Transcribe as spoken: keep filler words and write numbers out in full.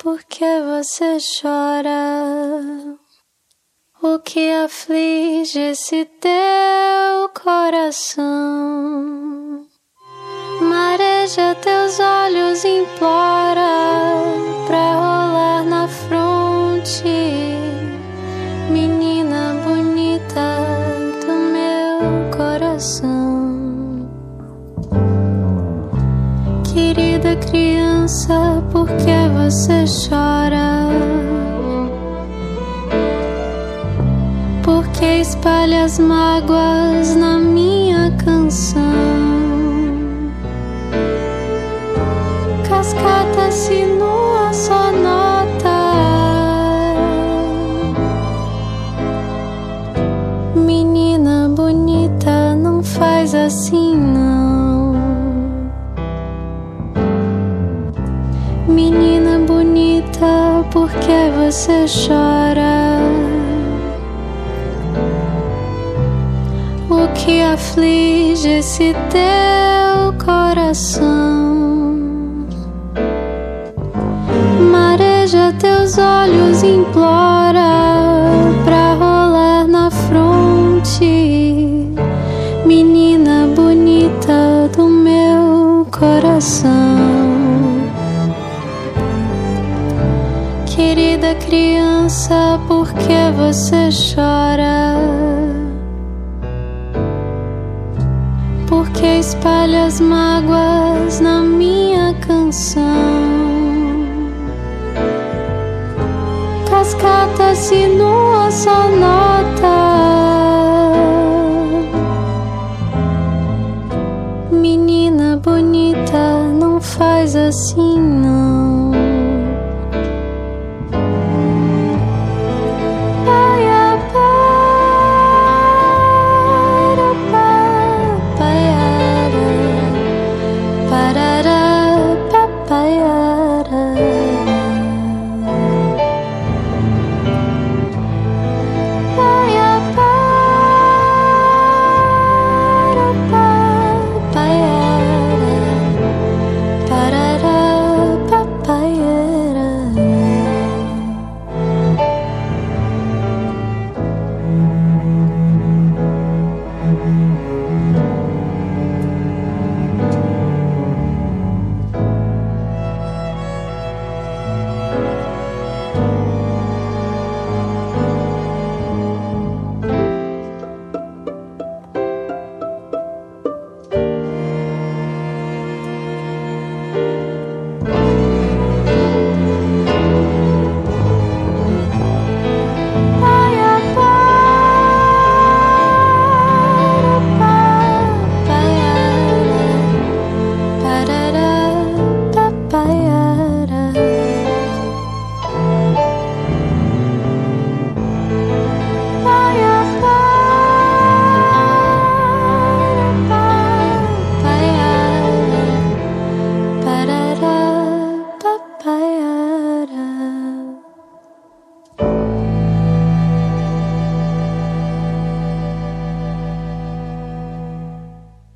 por que você chora? O que aflige esse teu coração? Mareja teus olhos, implora pra rolar na fronte, menina bonita do meu coração. Querida criança, por que você chora? Por que espalha as mágoas na minha canção? Cascata-se numa só nota, menina bonita, não faz assim não. Menina bonita, por que você chora? O que aflige esse teu coração? Mareja teus olhos, implora pra rolar na fronte, menina bonita do meu coração. Querida criança, por que você chora? Por que espalha as mágoas na minha canção? Cascata-se numa só nota, menina bonita, não faz assim não.